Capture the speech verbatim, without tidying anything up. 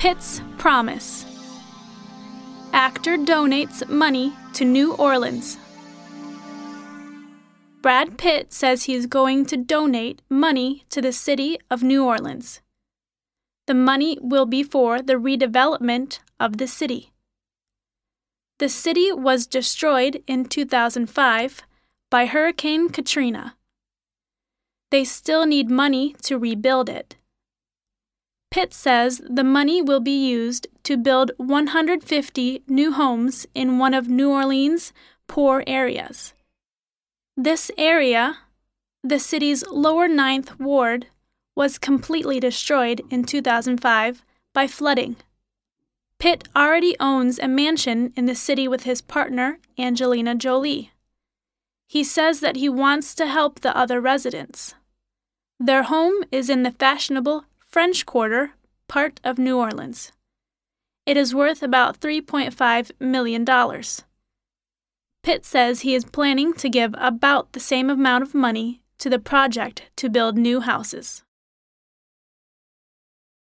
Pitt's promise. Actor donates money to New Orleans. Brad Pitt says he is going to donate money to the city of New Orleans. The money will be for the redevelopment of the city. The city was destroyed in two thousand five by Hurricane Katrina. They still need money to rebuild it. Pitt says the money will be used to build one hundred fifty new homes in one of New Orleans' poor areas. This area, the city's lower ninth ward, was completely destroyed in two thousand five by flooding. Pitt already owns a mansion in the city with his partner, Angelina Jolie. He says that he wants to help the other residents. Their home is in the fashionable French Quarter part of New Orleans. It is worth about three point five million dollars. Pitt says he is planning to give about the same amount of money to the project to build new houses.